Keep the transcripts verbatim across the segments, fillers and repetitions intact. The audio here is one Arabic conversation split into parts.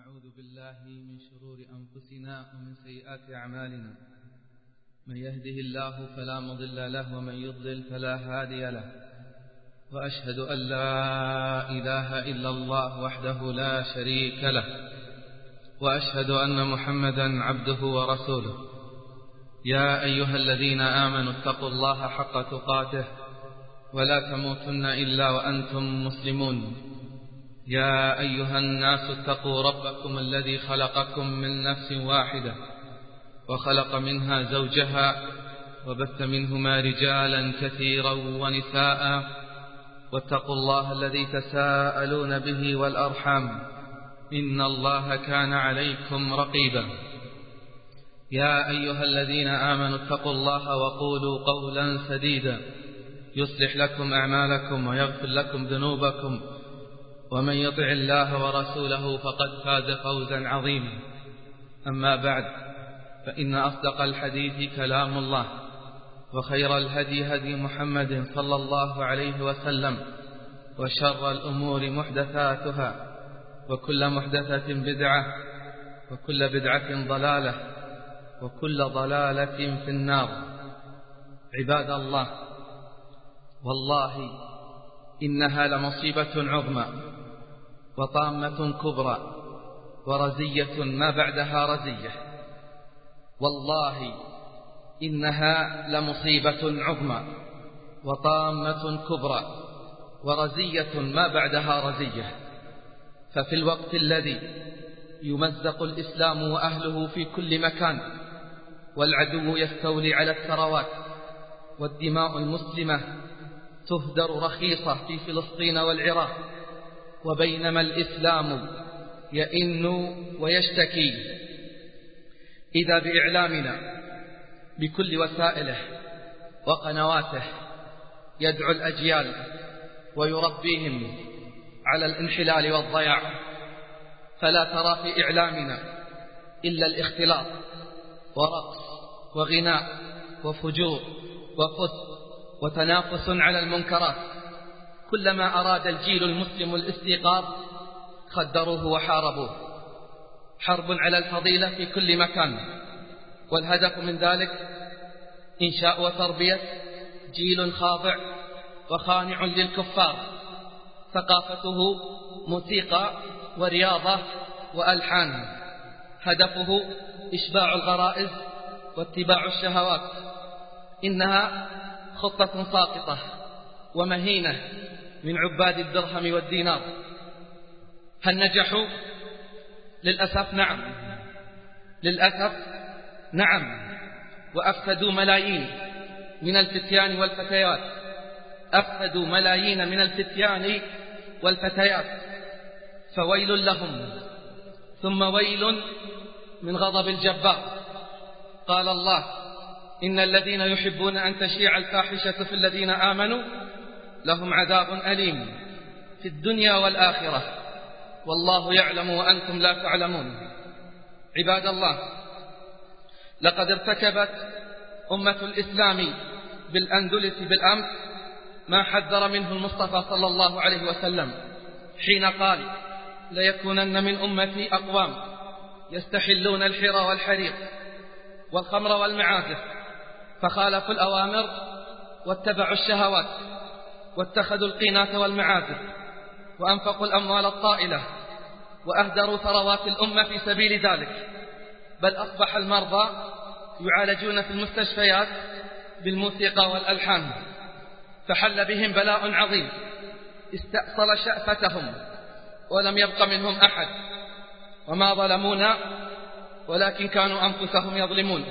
ونعوذ بالله من شرور أنفسنا ومن سيئات أعمالنا. من يهده الله فلا مضل له ومن يضلل فلا هادي له، وأشهد أن لا إله إلا الله وحده لا شريك له، وأشهد أن محمدا عبده ورسوله. يا أيها الذين آمنوا اتقوا الله حق تقاته ولا تموتن إلا وأنتم مسلمون. يا أيها الناس اتقوا ربكم الذي خلقكم من نفس واحدة وخلق منها زوجها وبث منهما رجالا كثيرا ونساء، واتقوا الله الذي تساءلون به والأرحام، إن الله كان عليكم رقيبا. يا أيها الذين آمنوا اتقوا الله وقولوا قولا سديدا يصلح لكم أعمالكم ويغفر لكم ذنوبكم، ومن يطع الله ورسوله فقد فاز فوزا عظيما. أما بعد، فإن أصدق الحديث كلام الله، وخير الهدي هدي محمد صلى الله عليه وسلم، وشر الأمور محدثاتها، وكل محدثة بدعة، وكل بدعة ضلالة، وكل ضلالة في النار. عباد الله، والله إنها لمصيبة عظمى وطامة كبرى ورزية ما بعدها رزية. والله إنها لمصيبة عظمى وطامة كبرى ورزية ما بعدها رزية. ففي الوقت الذي يمزق الإسلام وأهله في كل مكان، والعدو يستولي على الثروات، والدماء المسلمة تهدر رخيصة في فلسطين والعراق، وبينما الإسلام يئن ويشتكي، إذا بإعلامنا بكل وسائله وقنواته يدعو الأجيال ويربيهم على الانحلال والضياع. فلا ترى في إعلامنا إلا الاختلاط ورقص وغناء وفجور وفسق وتنافس على المنكرات. كلما أراد الجيل المسلم الاستيقاظ خدروه وحاربوه. حرب على الفضيلة في كل مكان، والهدف من ذلك إنشاء وتربية جيل خاضع وخانع للكفار، ثقافته موسيقى ورياضة وألحان، هدفه إشباع الغرائز واتباع الشهوات. إنها خطة ساقطة ومهينة من عباد الدرهم والدينار. هل نجحوا؟ للأسف نعم، للأسف نعم، وأفسدوا ملايين من الفتيان والفتيات، أفسدوا ملايين من الفتيان والفتيات. فويل لهم ثم ويل من غضب الجبار. قال الله: إن الذين يحبون أن تشيع الفاحشة في الذين آمنوا لهم عذاب أليم في الدنيا والآخرة، والله يعلم وأنتم لا تعلمون. عباد الله، لقد ارتكبت أمة الإسلام بالأندلس بالأمس ما حذر منه المصطفى صلى الله عليه وسلم حين قال: ليكونن من أمتي أقوام يستحلون الحر والحرير والخمر والمعازف، فخالفوا الأوامر واتبعوا الشهوات، واتخذوا القينات والمعازف، وأنفقوا الأموال الطائلة، وأهدروا ثروات الأمة في سبيل ذلك. بل أصبح المرضى يعالجون في المستشفيات بالموسيقى والألحان. فحل بهم بلاء عظيم استأصل شأفتهم ولم يبق منهم أحد، وما ظلمونا ولكن كانوا أنفسهم يظلمون.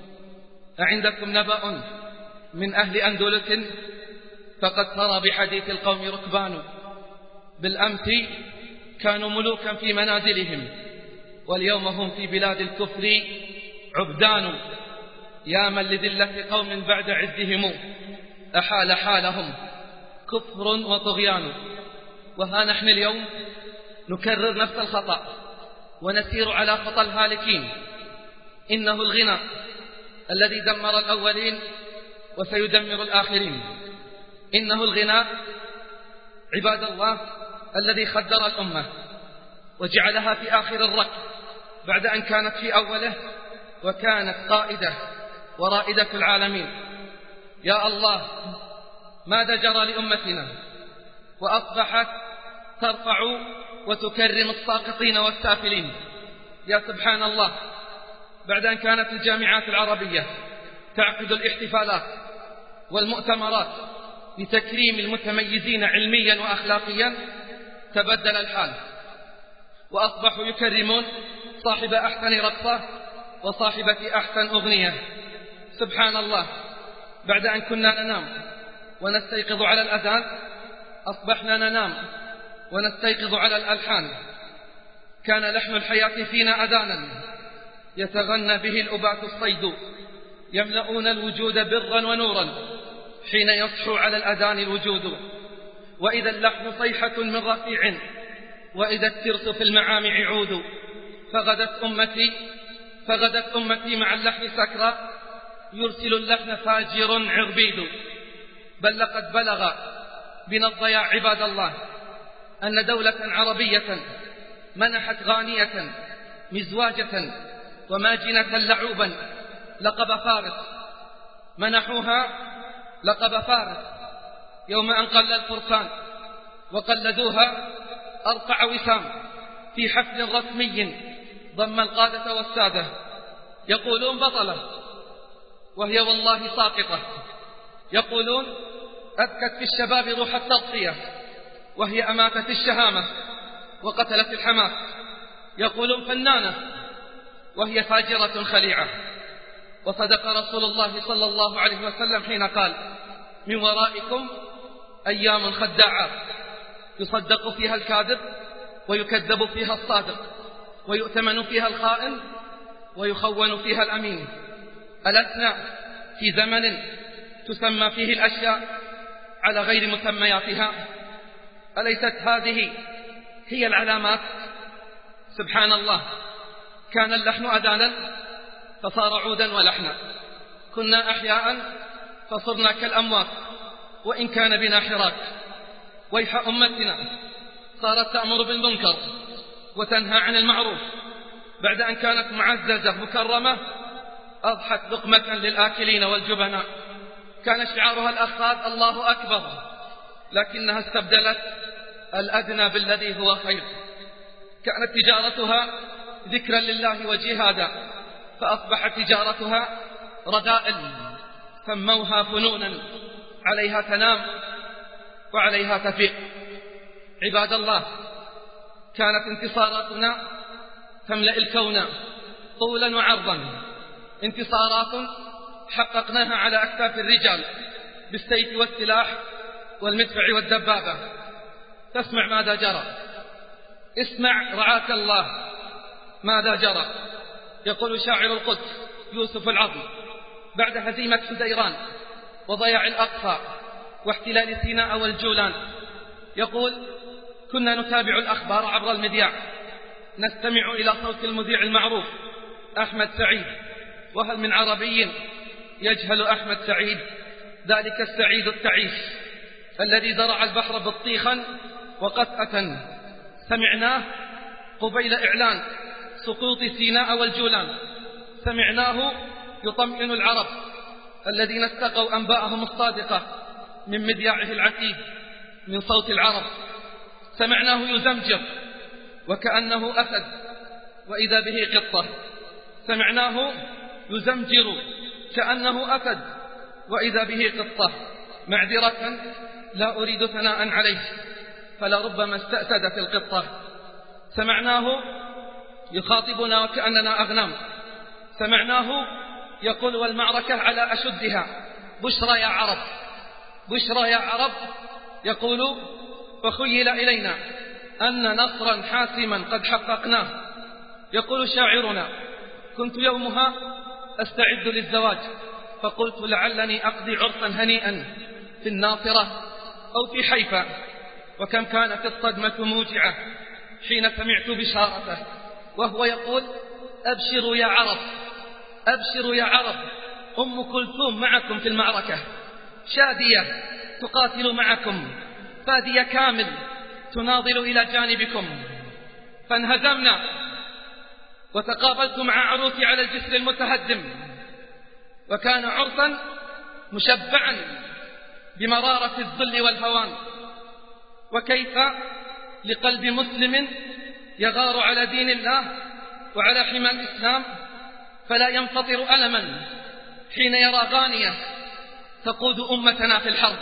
أعندكم نبأ من أهل أندلس؟ فقد سرى بحديث القوم ركبان، بالأمس كانوا ملوكا في منازلهم، واليوم هم في بلاد الكفر عبدان. يا من لذلة قوم بعد عزهم أحال حالهم كفر وطغيان. وها نحن اليوم نكرر نفس الخطأ ونسير على خطى الهالكين. إنه الغنى الذي دمر الأولين وسيدمر الآخرين. إنه الغنى عباد الله الذي خدر الأمة وجعلها في آخر الركب بعد أن كانت في أوله، وكانت قائدة ورائدة العالمين. يا الله، ماذا جرى لأمتنا وأصبحت ترفع وتكرم الساقطين والسافلين؟ يا سبحان الله، بعد أن كانت الجامعات العربية تعقد الاحتفالات والمؤتمرات لتكريم المتميزين علميا وأخلاقيا، تبدل الحال وأصبحوا يكرمون صاحب أحسن رقصة وصاحبة أحسن أغنية. سبحان الله، بعد أن كنا ننام ونستيقظ على الأذان، أصبحنا ننام ونستيقظ على الألحان. كان لحن الحياة فينا أذانا يتغنى به الأباة الصيد، يملؤون الوجود برا ونورا حين يصحو على الأذان الوجود. وإذا اللحن صيحة من رفيع، وإذا الترس في المعامع عود. فغدت أمتي فغدت أمتي مع اللحن سكرى، يرسل اللحن فاجر عربيد. بل لقد بلغ بنا الضياع عباد الله أن دولة عربية منحت غانية مزواجة وماجنة لعوبا لقب فارس، منحوها لقب فارس يوم أن قل الفرسان وقلدوها أرفع وسام في حفل رسمي ضم القادة والسادة. يقولون بطلة وهي والله ساقطة، يقولون أذكت في الشباب روح التضحية وهي أماتت الشهامة وقتلت الحماس. يقولون فنانة وهي فاجرة خليعة. وصدق رسول الله صلى الله عليه وسلم حين قال: من ورائكم أيام خداعات يصدق فيها الكاذب ويكذب فيها الصادق، ويؤتمن فيها الخائن ويخون فيها الأمين. ألسنا في زمن تسمى فيه الأشياء على غير مسمياتها؟ أليست هذه هي العلامات؟ سبحان الله، كان اللحن أذانا فصار عودا ولحنا، كنا أحياء فصرنا كالأموات وإن كان بنا حراك. ويح أمتنا، صارت تأمر بالمنكر وتنهى عن المعروف بعد أن كانت معززة مكرمة، أضحت لقمة للآكلين والجبناء. كان شعارها الأخاذ الله أكبر، لكنها استبدلت الأدنى بالذي هو خير. كانت تجارتها ذكرا لله وجهادا، فأصبحت تجارتها رذائل سموها فنونا، عليها تنام وعليها تفيق. عباد الله، كانت انتصاراتنا تملأ الكون طولا وعرضا، انتصارات حققناها على أكتاف الرجال بالسيف والسلاح والمدفع والدبابة. تسمع ماذا جرى، اسمع رعاك الله ماذا جرى. يقول شاعر القدس يوسف العظم بعد هزيمة حديران وضياع الأقصى واحتلال سيناء والجولان، يقول: كنا نتابع الأخبار عبر المذياع، نستمع إلى صوت المذيع المعروف أحمد سعيد، وهل من عربي يجهل أحمد سعيد؟ ذلك السعيد التعيس الذي زرع البحر بطيخا وقطأة. سمعناه قبيل إعلان سقوط سيناء والجولان، سمعناه يطمئن العرب الذين استقوا أنباءهم الصادقة من مذياعه العتيد من صوت العرب. سمعناه يزمجر وكأنه أسد وإذا به قطة، سمعناه يزمجر كأنه أسد وإذا به قطة. معذرة لا أريد ثناء عليه، فلربما استأسدت القطة. سمعناه يخاطبنا وكأننا أغنام، سمعناه يقول: والمعركة على أشدها، بشرى يا عرب، بشرى يا عرب. يقول: فخيل إلينا أن نصرا حاسما قد حققناه. يقول شاعرنا: كنت يومها أستعد للزواج، فقلت لعلني أقضي عرسا هنيئا في الناصرة أو في حيفا، وكم كانت الصدمة موجعة حين سمعت بشارته. وهو يقول: أبشروا يا عرب، أبشروا يا عرب، أم كلثوم معكم في المعركة، شادية تقاتل معكم، فادية كامل تناضل إلى جانبكم. فانهزمنا، وتقابلت مع عروسي على الجسر المتهدم، وكان عرسا مشبعا بمرارة الذل والهوان. وكيف لقلب مسلم يغار على دين الله وعلى حمى الإسلام فلا ينفطر ألما حين يرى غانية تقود أمتنا في الحرب،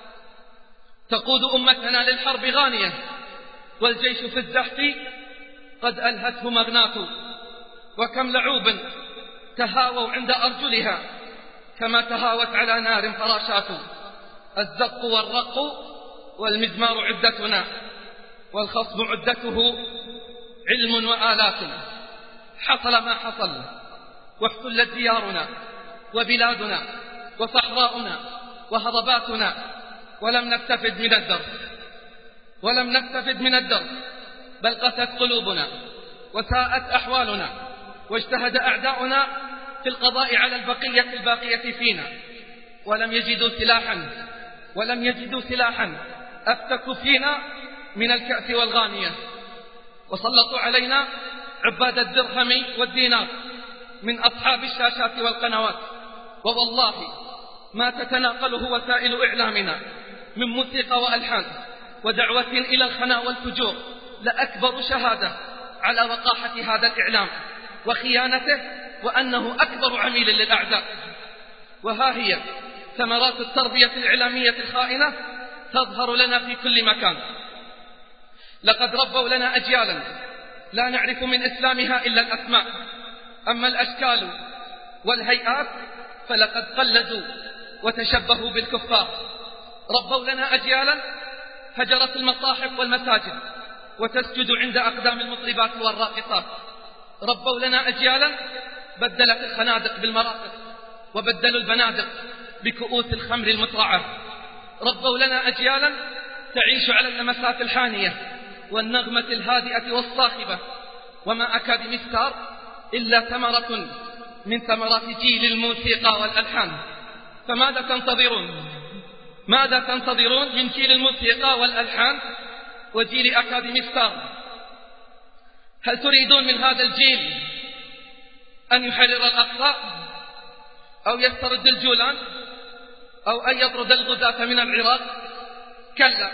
تقود أمتنا للحرب غانية، والجيش في الزحف قد ألهته مغناة. وكم لعوب تهاووا عند أرجلها كما تهاوت على نار فراشات. الزق والرق والمزمار عدتنا، والخصم عدته علم وآلات. حصل ما حصل، واحتلت ديارنا وبلادنا وصحراؤنا وهضباتنا، ولم نستفد من الدرس، ولم نستفد من الدرس، بل قست قلوبنا وساءت أحوالنا، واجتهد أعداؤنا في القضاء على البقية الباقية فينا، ولم يجدوا سلاحا ولم يجدوا سلاحا أفتك فينا من الكأس والغانية. وسلطوا علينا عباد الدرهم والدينار من أصحاب الشاشات والقنوات، ووالله ما تتناقله وسائل إعلامنا من موسيقى وألحان ودعوة إلى الخنا والفجور لأكبر شهادة على وقاحة هذا الإعلام وخيانته، وأنه أكبر عميل للأعداء. وها هي ثمرات التربية الإعلامية الخائنة تظهر لنا في كل مكان. لقد ربوا لنا أجيالا لا نعرف من إسلامها إلا الأسماء، أما الأشكال والهيئات فلقد قلدوا وتشبهوا بالكفار. ربوا لنا أجيالا هجرت المصاحف والمساجد وتسجد عند أقدام المطربات والراقصات. ربوا لنا أجيالا بدلت الخنادق بالمراقص، وبدلوا البنادق بكؤوس الخمر المترعة. ربوا لنا أجيالا تعيش على اللمسات الحانية والنغمة الهادئة والصاخبة. وما أكاديمي ستار إلا ثمرة من ثمرات جيل الموسيقى والألحان. فماذا تنتظرون؟ ماذا تنتظرون من جيل الموسيقى والألحان وجيل أكاديمي ستار؟ هل تريدون من هذا الجيل أن يحرر الأقصى، أو يسترد الجولان، أو أن يطرد الغزاة من العراق؟ كلا،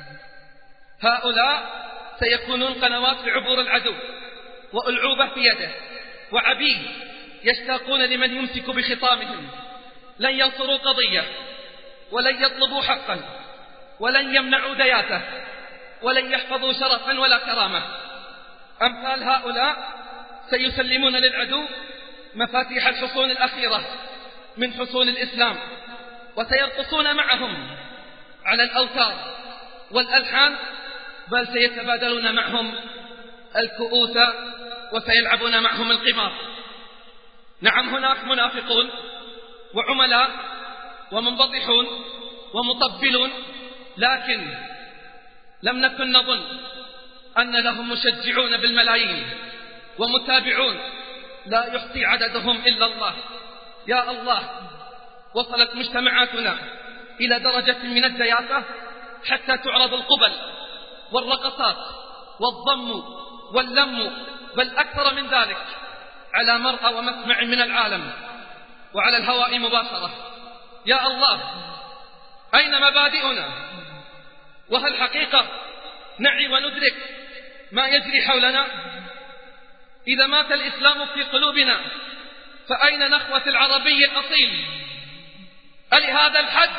هؤلاء سيكونون قنوات لعبور العدو وألعوبة في يده وعبيد يشتاقون لمن يمسك بخطامهم. لن ينصروا قضية، ولن يطلبوا حقا، ولن يمنعوا دياته، ولن يحفظوا شرفا ولا كرامة. أمثال هؤلاء سيسلمون للعدو مفاتيح الحصون الأخيرة من حصون الإسلام، وسيرقصون معهم على الأوتار والألحان، بل سيتبادلون معهم الكؤوس وسيلعبون معهم القمار. نعم، هناك منافقون وعملاء ومنبطحون ومطبلون، لكن لم نكن نظن أن لهم مشجعون بالملايين ومتابعون لا يحصي عددهم إلا الله. يا الله، وصلت مجتمعاتنا إلى درجة من الدياثة حتى تعرض القبل والرقصات والضم واللم، بل أكثر من ذلك، على مرأى ومسمع من العالم وعلى الهواء مباشرة. يا الله، أين مبادئنا؟ وهل حقيقة نعي وندرك ما يجري حولنا؟ إذا مات الإسلام في قلوبنا فأين نخوة العربي الأصيل؟ ألهذا الحد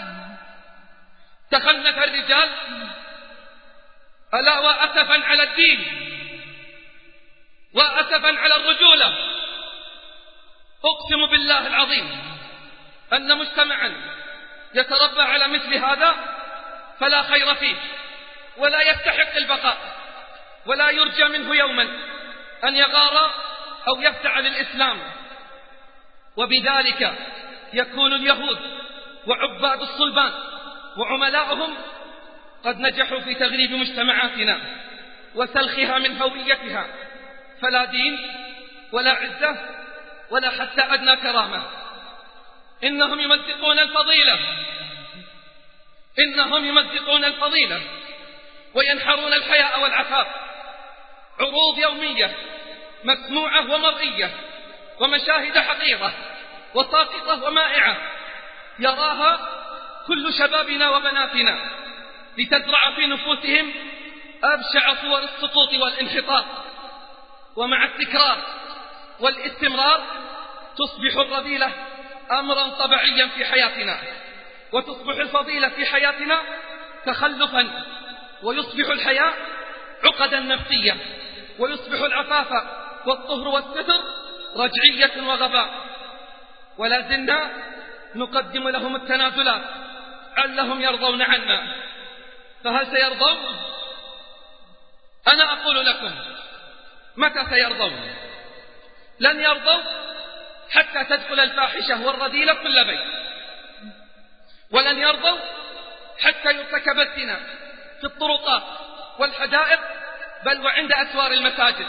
تخنث الرجال؟ ألا وأسفا على الدين، وأسفا على الرجولة. أقسم بالله العظيم أن مجتمعا يتربى على مثل هذا فلا خير فيه، ولا يستحق البقاء، ولا يرجى منه يوما أن يغار أو يفتعل الإسلام. وبذلك يكون اليهود وعباد الصلبان وعملاؤهم قد نجحوا في تغريب مجتمعاتنا وسلخها من هويتها، فلا دين ولا عزة ولا حتى أدنى كرامة. إنهم يمزقون الفضيلة، إنهم يمزقون الفضيلة وينحرون الحياء والعفاف، عروض يومية مسموعة ومرئية، ومشاهد حقيرة وساقطة ومائعة يراها كل شبابنا وبناتنا لتزرع في نفوسهم أبشع صور السقوط والانحطاط. ومع التكرار والاستمرار تصبح الرذيلة أمرا طبيعيا في حياتنا، وتصبح الفضيلة في حياتنا تخلفا، ويصبح الحياء عقدا نفسية، ويصبح العفاف والطهر والستر رجعية وغباء. ولا زلنا نقدم لهم التنازلات علهم يرضون عنا، فهل سيرضون؟ أنا أقول لكم متى سيرضون؟ لن يرضوا حتى تدخل الفاحشة والرذيلة كل بيت، ولن يرضوا حتى يرتكب الزنا في الطرقات والحدائق بل وعند أسوار المساجد.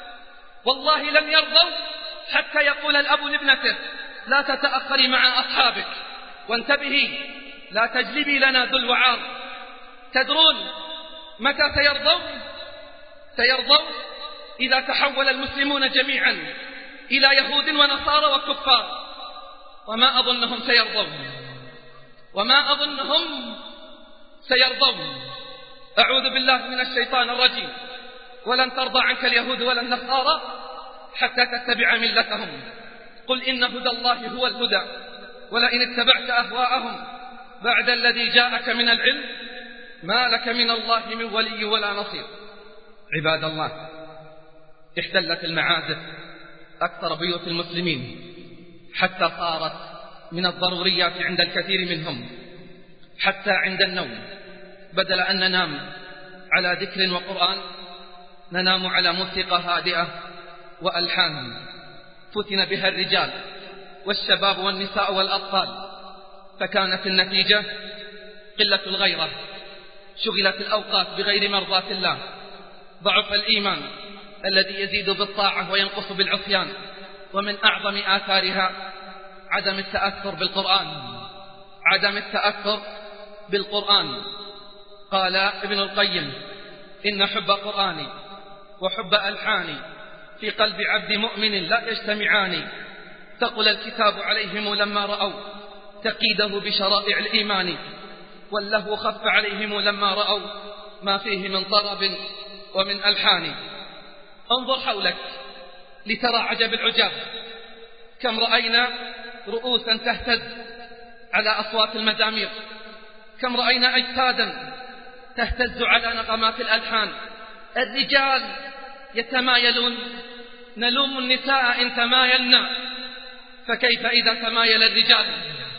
والله لن يرضوا حتى يقول الأب لابنته لا تتأخري مع أصحابك، وانتبهي لا تجلبي لنا ذل وعار. تدرون متى سيرضوا؟ سيرضوا إذا تحول المسلمون جميعا إلى يهود ونصارى وكفار، وما أظنهم سيرضون، وما أظنهم سيرضون. أعوذ بالله من الشيطان الرجيم. ولن ترضى عنك اليهود ولا النصارى حتى تتبع ملتهم، قل إن هدى الله هو الهدى ولئن اتبعت أهواءهم بعد الذي جاءك من العلم ما لك من الله من ولي ولا نصير. عباد الله، احتلت المعازف أكثر بيوت المسلمين حتى صارت من الضروريات عند الكثير منهم، حتى عند النوم بدل أن ننام على ذكر وقرآن ننام على موسيقى هادئة وألحان فتن بها الرجال والشباب والنساء والأطفال، فكانت النتيجة قلة الغيرة، شغلت الأوقات بغير مرضاة الله، ضعف الإيمان الذي يزيد بالطاعة وينقص بالعصيان، ومن أعظم آثارها عدم التأثر بالقرآن عدم التأثر بالقرآن. قال ابن القيم إن حب قرآني وحب ألحاني في قلب عبد مؤمن لا يجتمعان، ثقل الكتاب عليهم لما رأوا تقيده بشرائع الإيمان، واللهو خف عليهم لما رأوا ما فيه من طرب ومن ألحان. انظر حولك لترى عجب العجاب، كم رأينا رؤوسا تهتز على أصوات المزامير، كم رأينا أجسادا تهتز على نغمات الألحان. الرجال يتمايلون، نلوم النساء إن تمايلنا، فكيف إذا تمايل الرجال؟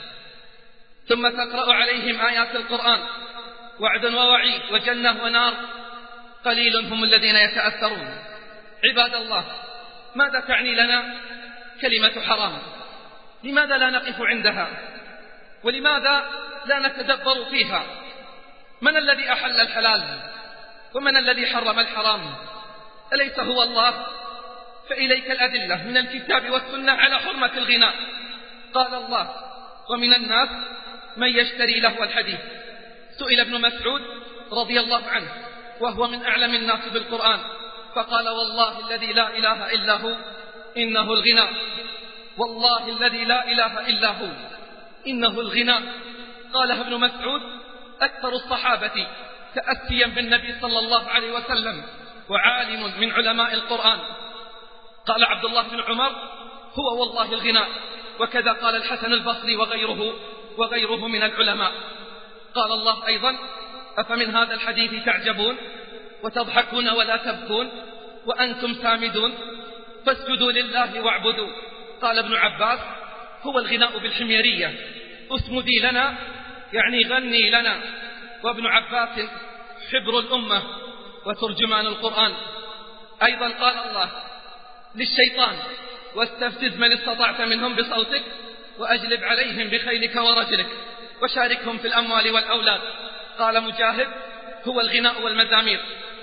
ثم تقرأ عليهم آيات القرآن وعد ووعيد وجنة ونار، قليل هم الذين يتأثرون. عباد الله، ماذا تعني لنا كلمة حرام؟ لماذا لا نقف عندها؟ ولماذا لا نتدبر فيها؟ من الذي أحل الحلال ومن الذي حرم الحرام؟ أليس هو الله؟ فإليك الأدلة من الكتاب والسنة على حرمة الغناء. قال الله ومن الناس من يشتري لهو الحديث. سئل ابن مسعود رضي الله عنه وهو من أعلم الناس بالقرآن فقال والله الذي لا إله إلا هو إنه الغناء، والله الذي لا إله إلا هو إنه الغناء. قالها ابن مسعود أكثر الصحابة تأسيا بالنبي صلى الله عليه وسلم وعالم من علماء القرآن. قال عبد الله بن عمر هو والله الغناء، وكذا قال الحسن البصري وغيره وغيره من العلماء. قال الله أيضا أفمن هذا الحديث تعجبون وتضحكون ولا تبكون وأنتم سامدون فاسجدوا لله واعبدوا. قال ابن عباس هو الغناء بالحميرية، اسمدي لنا يعني غني لنا. وابن عباس حبر الأمة وترجمان القرآن. أيضا قال الله للشيطان واستفزز من استطعت منهم بصوتك وأجلب عليهم بخيلك ورجلك وشاركهم في الأموال والأولاد. قال مجاهد هو الغناء والمزامير.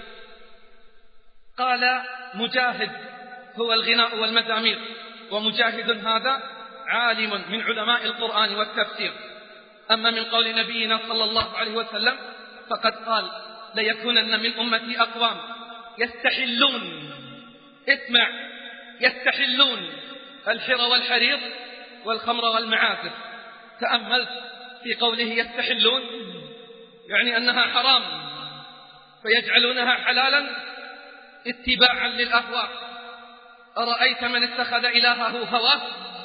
قال مجاهد هو الغناء والمزامير، ومجاهد هذا عالم من علماء القرآن والتفسير. أما من قول نبينا صلى الله عليه وسلم فقد قال ليكونن من أمتي أقوام يستحلون، اسمع، يستحلون الحر والحرير والخمر والمعازف. تأملت في قوله يستحلون، يعني أنها حرام فيجعلونها حلالا اتباعا للأهواء. أرأيت من اتخذ إلهه هواه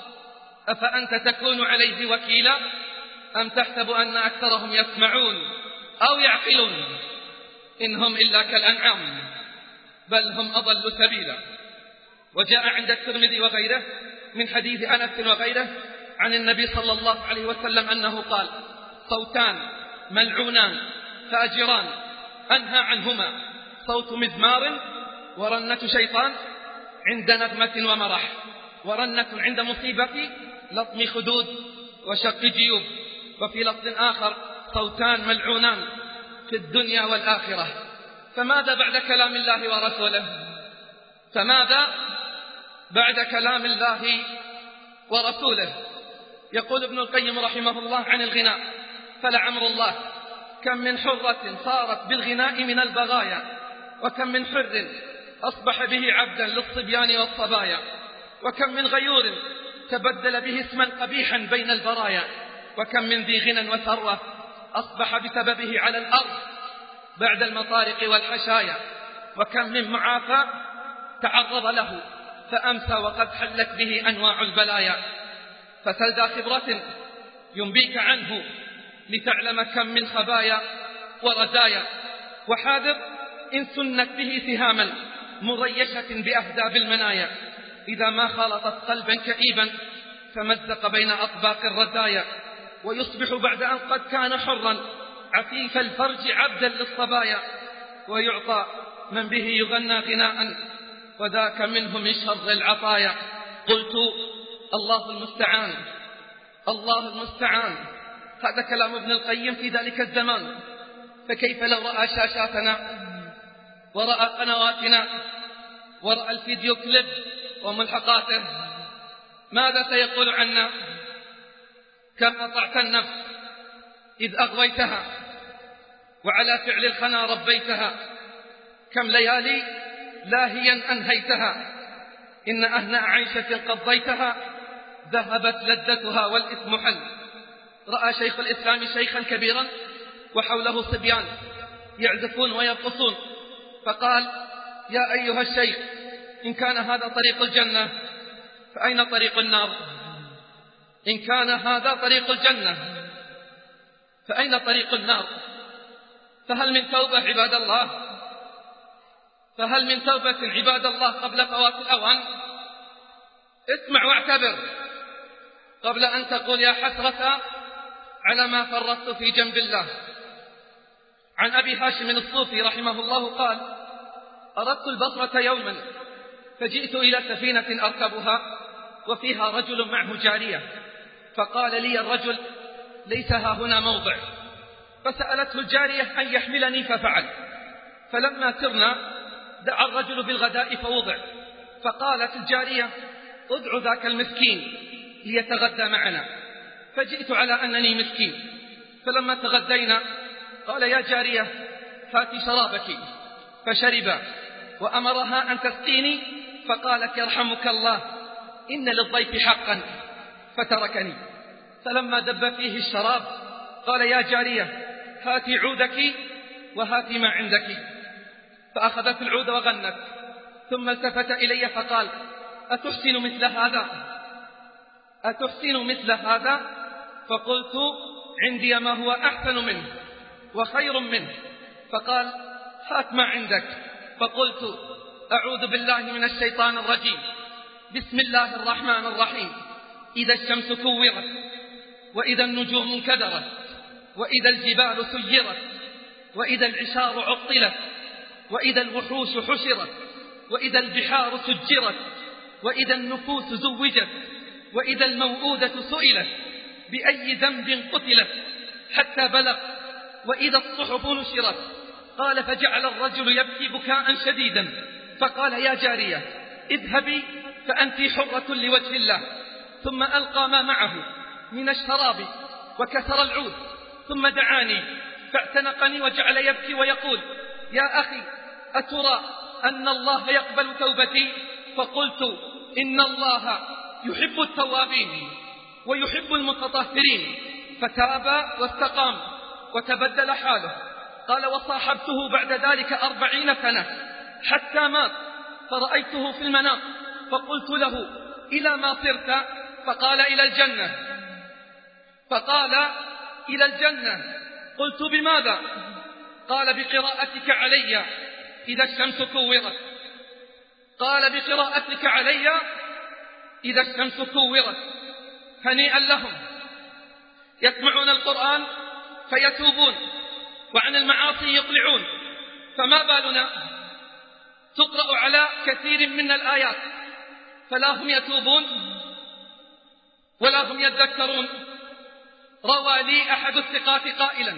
أفأنت تكون عليه وكيلا أم تحسب أن أكثرهم يسمعون أو يعقلون إن هم إلا كالأنعام بل هم أضل سبيلا. وجاء عند الترمذي وغيره من حديث أنس وغيره عن النبي صلى الله عليه وسلم أنه قال: صوتان ملعونان فاجران أنهى عنهما، صوت مزمار ورنة شيطان عند نغمة ومرح، ورنة عند مصيبة لطم خدود وشق جيوب. وفي لفظ آخر: صوتان ملعونان في الدنيا والآخرة. فماذا بعد كلام الله ورسوله؟ فماذا بعد كلام الله ورسوله؟ يقول ابن القيم رحمه الله عن الغناء: فلعمر الله كم من حرة صارت بالغناء من البغايا، وكم من حر أصبح به عبدا للصبيان والصبايا، وكم من غيور تبدل به اسما قبيحا بين البرايا، وكم من ذي غنى وثروة أصبح بسببه على الأرض بعد المطارق والحشايا، وكم من معافى تعرض له فأمسى وقد حلت به أنواع البلايا. فسل ذا خبرة ينبيك عنه لتعلم كم من خبايا ورزايا، وحاذر إن سنت به سهاما مريشة بأهداب المنايا، إذا ما خالطت قلبا كئيبا فمزق بين أطباق الرزايا، ويصبح بعد أن قد كان حرا عفيف الفرج عبدا للصبايا، ويعطى من به يغنى غناء وذاك منه من شر العطايا. قلت: الله المستعان، الله المستعان. هذا كلام ابن القيم في ذلك الزمان، فكيف لو رأى شاشاتنا ورأى قنواتنا ورأى الفيديو كليب وملحقاته؟ ماذا سيقول عنا؟ كم أطعت النفس إذ أغويتها وعلى فعل الخنا ربيتها، كم ليالي لاهيا أنهيتها، إن أهنأ عيشة قضيتها ذهبت لذتها والإثم حل. رأى شيخ الإسلام شيخا كبيرا وحوله صبيان يعزفون ويرقصون، فقال: يا أيها الشيخ، إن كان هذا طريق الجنة فأين طريق النار؟ إن كان هذا طريق الجنة فأين طريق النار؟ فهل من توبة عباد الله؟ فهل من توبة عباد الله قبل فوات الأوان؟ اسمع واعتبر قبل أن تقول يا حسرة على ما فرطت في جنب الله. عن أبي هاشم الصوفي رحمه الله قال: أردت البصرة يوما فجئت إلى سفينة أركبها وفيها رجل معه جارية، فقال لي الرجل: ليس ها هنا موضع. فسألته الجارية أن يحملني ففعل. فلما سرنا دعا الرجل بالغداء فوضع، فقالت الجارية: ادع ذاك المسكين ليتغدى معنا. فجئت على أنني مسكين، فلما تغدينا قال: يا جارية هاتي شرابك. فشرب، وأمرها أن تسقيني، فقالت: يرحمك الله إن للضيف حقا، فتركني. فلما دب فيه الشراب قال: يا جارية هاتي عودك وهاتي ما عندك. فأخذت العود وغنت، ثم التفت إلي فقال: أتحسن مثل هذا؟ أتحسن مثل هذا؟ فقلت: عندي ما هو أحسن منه وخير منه. فقال: هات ما عندك. فقلت: أعوذ بالله من الشيطان الرجيم، بسم الله الرحمن الرحيم. إذا الشمس كورت، وإذا النجوم انكدرت، وإذا الجبال سيرت، وإذا العشار عطلت، وإذا الوحوش حشرت، وإذا البحار سجرت، وإذا النفوس زوجت، وإذا الموءودة سئلت بأي ذنب قتلت، حتى بلغ وإذا الصحف نشرت. قال: فجعل الرجل يبكي بكاء شديدا، فقال: يا جارية اذهبي فأنت حرة لوجه الله. ثم ألقى ما معه من الشراب وكسر العود، ثم دعاني فاعتنقني وجعل يبكي ويقول: يا أخي، أترى أن الله يقبل توبتي؟ فقلت إن الله يحب التوابين ويحب المتطهرين، فتاب واستقام وتبدل حاله. قال وصاحبته بعد ذلك أربعين سنة حتى مات، فرأيته في المنام فقلت له إلى ما صرت؟ فقال إلى الجنة. فقال إلى الجنة. قلت بماذا؟ قال بقراءتك علي إذا الشمس كورت. قال بقراءتك علي إذا الشمس كورت. هنيئا لهم، يسمعون القرآن فيتوبون وعن المعاصي يقلعون، فما بالنا تقرأ على كثير من الآيات فلا هم يتوبون ولا هم يذكرون. روى لي أحد الثقات قائلا: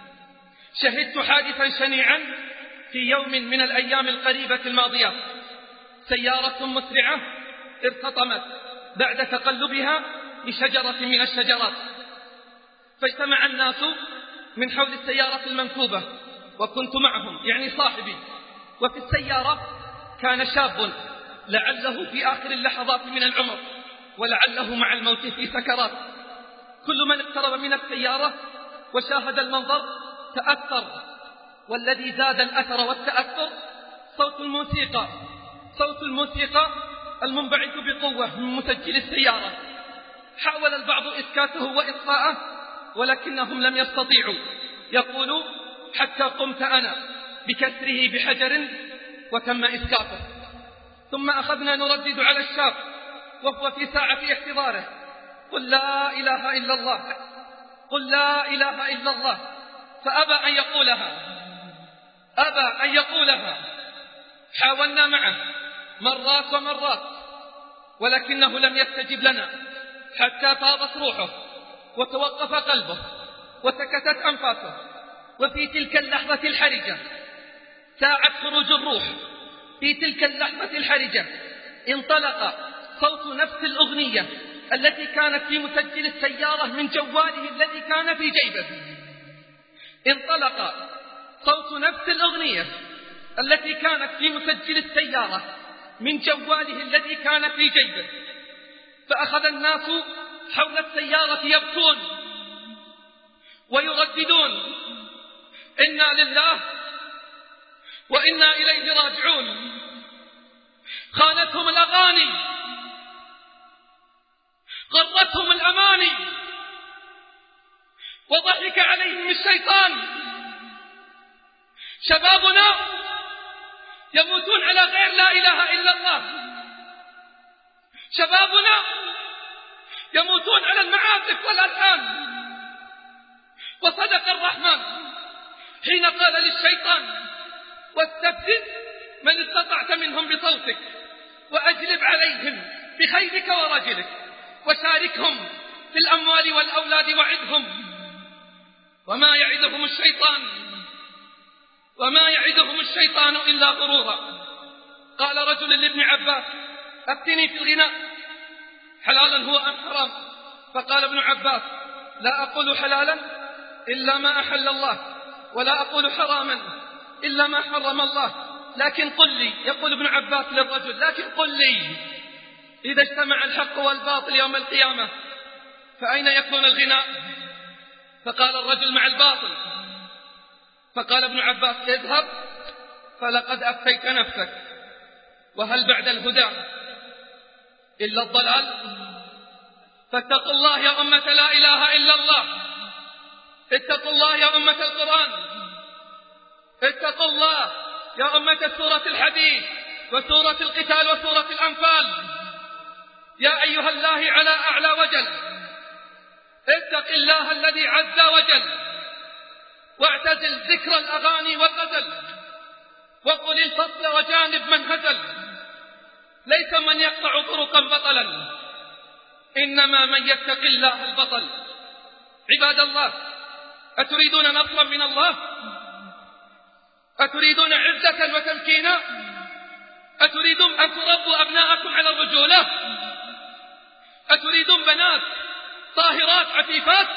شهدت حادثا شنيعا في يوم من الأيام القريبة الماضية، سيارة مسرعة ارتطمت بعد تقلبها بشجرة من الشجرات، فاجتمع الناس من حول السيارة المنكوبة وكنت معهم، يعني صاحبي، وفي السيارة كان شاب لعله في آخر اللحظات من العمر ولعله مع الموت في سكرات. كل من اقترب من السيارة وشاهد المنظر تأثر، والذي زاد الأثر والتأثر صوت الموسيقى صوت الموسيقى المنبعث بقوة من مسجل السيارة. حاول البعض إسكاته وإطفاءه ولكنهم لم يستطيعوا. يقول: حتى قمت أنا بكسره بحجر وتم إسكاته. ثم أخذنا نردد على الشاب وهو في ساعة احتضاره: قل لا إله إلا الله، قل لا إله إلا الله، فأبى أن يقولها أبى أن يقولها. حاولنا معه مرات ومرات ولكنه لم يستجب لنا، حتى طابت روحه وتوقف قلبه وسكتت أنفاسه. وفي تلك اللحظة الحرجة، ساعة خروج الروح، في تلك اللحظة الحرجة انطلق صوت نفس الأغنية التي كانت في مسجل السيارة من جواله الذي كان في جيبه. انطلق صوت نفس الأغنية التي كانت في مسجل السيارة من جواله الذي كان في جيبه. فأخذ الناس حول السيارة يبكون ويرددون: إنا لله وإنا إليه راجعون. خانتهم الأغاني، غرتهم الأماني، وضحك عليهم الشيطان. شبابنا يموتون على غير لا إله إلا الله، شبابنا يموتون على المعازف والألحان. وصدق الرحمن حين قال للشيطان: واستفزز من استطعت منهم بصوتك وأجلب عليهم بخيلك ورجلك وشاركهم في الأموال والأولاد وعدهم. وما يعدهم الشيطان وما يعدهم الشيطان إلا غرورا. قال رجل لابن عباس: أفتني في الغناء، حلالا هو أم حرام؟ فقال ابن عباس: لا أقول حلالا إلا ما أحل الله، ولا أقول حراما إلا ما حرم الله، لكن قل لي، يقول ابن عباس للرجل: لكن قل لي إذا اجتمع الحق والباطل يوم القيامة فأين يكون الغناء؟ فقال الرجل: مع الباطل. فقال ابن عباس: اذهب فلقد أفتيت نفسك، وهل بعد الهدى إلا الضلال؟ فاتقوا الله يا أمة لا إله إلا الله، اتقوا الله يا أمة القرآن، اتقوا الله يا أمة سورة الحديث وسورة القتال وسورة الأنفال. يا أيها الله على أعلى وجل، اتق الله الذي عز وجل، واعتزل ذكر الأغاني والغزل، وقل الفصل وجانب من هزل. ليس من يقطع طرقا بطلا، إنما من يتق الله البطل. عباد الله، أتريدون نصرا من الله؟ أتريدون عزة وتمكينا؟ أتريدون أن تربوا أبناءكم على الرجولة؟ أتريدون بنات طاهرات عفيفات؟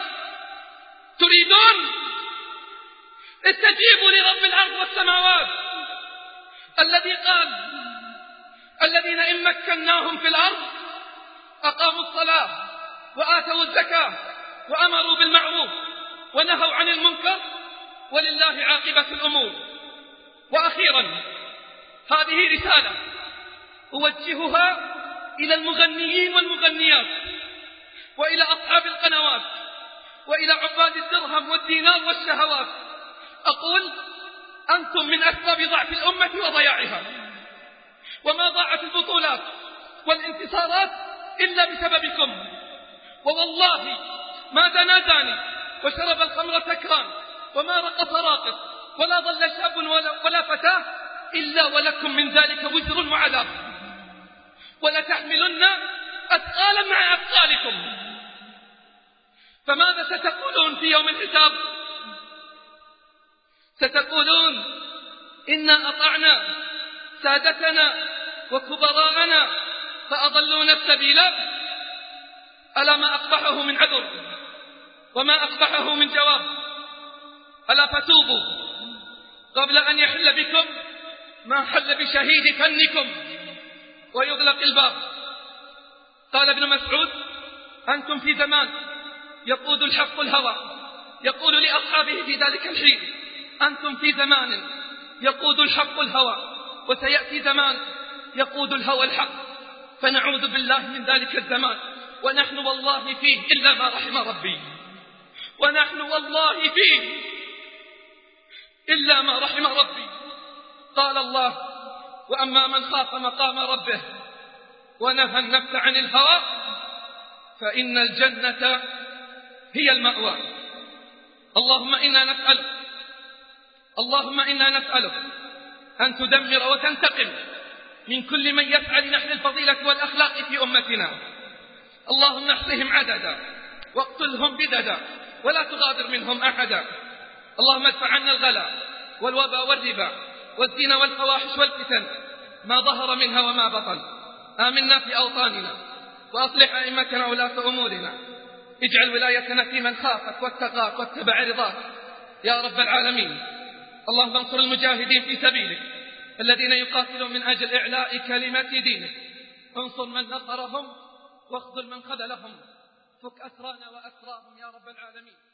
تريدون؟ استجيبوا لرب الأرض والسماوات، الذي قال: الذين إن مكناهم في الأرض أقاموا الصلاة وآتوا الزكاة وأمروا بالمعروف ونهوا عن المنكر ولله عاقبة الأمور. وأخيرا، هذه رسالة أوجهها إلى المغنيين والمغنيات وإلى أصحاب القنوات وإلى عباد الدرهم والدينار والشهوات. أقول: أنتم من أسباب ضعف الأمة وضياعها، وما ضاعت البطولات والانتصارات إلا بسببكم. ووالله ما دنا داني وشرب الخمر سكران وما رقص راقص ولا ضل شاب ولا, ولا فتاة إلا ولكم من ذلك وزر وعذاب، ولتحملن أثقالا مع أثقالكم. فماذا ستقولون في يوم الحساب؟ ستقولون: إنا أطعنا سادتنا وكبراءنا فأضلونا السبيل. ألا ما أقبحه من عذر وما أقبحه من جواب. ألا فتوبوا قبل أن يحل بكم ما حل بشهيد فنكم ويغلق الباب. قال ابن مسعود: أنتم في زمان يقود الحق الهوى. يقول لأصحابه في ذلك الحين: أنتم في زمان يقود الحق الهوى، وسيأتي زمان يقود الهوى الحق، فنعوذ بالله من ذلك الزمان، ونحن والله فيه إلا ما رحم ربي، ونحن والله فيه إلا ما رحم ربي. قال الله: وأما من خاف مقام ربه ونهى النفس عن الهوى فإن الجنة هي المأوى. اللهم إنا نسألك اللهم إنا نسألك أن تدمر وتنتقم من كل من يسعى لنحل الفضيلة والأخلاق في أمتنا. اللهم احصهم عددا واقتلهم بددا ولا تغادر منهم أحدا. اللهم ادفع عنا الغلا والوبا والربا والزنا والفواحش والفتن ما ظهر منها وما بطن. آمنا في أوطاننا وأصلح أئمتنا ولاة أمورنا. اجعل ولايتنا في من خافك واتقاك واتبع رضاك يا رب العالمين. اللهم انصر المجاهدين في سبيلك الذين يقاتلون من أجل إعلاء كلمة دينك. انصر من نصرهم واخذل من خذلهم. فك أسرانا وأسراهم يا رب العالمين.